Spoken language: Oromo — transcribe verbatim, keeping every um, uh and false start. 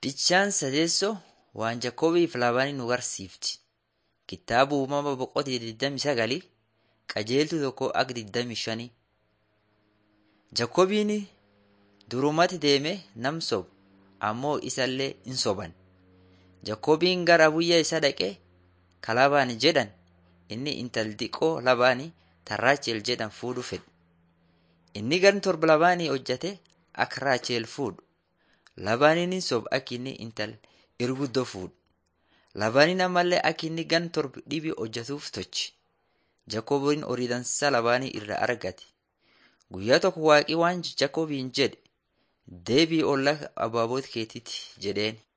Bichaan sadeessoo waan Jakoobiif Laabaanii nu barsiifti. Kitaaba uumama boqonnaa digdamii sagalii qajeeltuu tokko akka digdamii shanii. Jakoobiin durumatti deemee nam sobu ammoo isallee hin soban. Jakoobiin gara abuyyaa isaa dhaqee ka Laabaan jedhan inni intal xiqqoo Laabaanii tan Raachel jedhan fuudhuu fedhe. Inni gan torba Laabaanii hojjate akka Raachel fuudhu. Laabaaniin hin sobu akka inni intal irguddoo fuudhu. Laabaaniin ammallee akka inni gan torba dhibii hojjatuuf tochi. Jakoobiin horii dansaa Laabaanii irraa argate. Guyyaa tokko Waaqii waan Jakoobiin jedhe deebii ollaa abbootii keetiitti jedheen.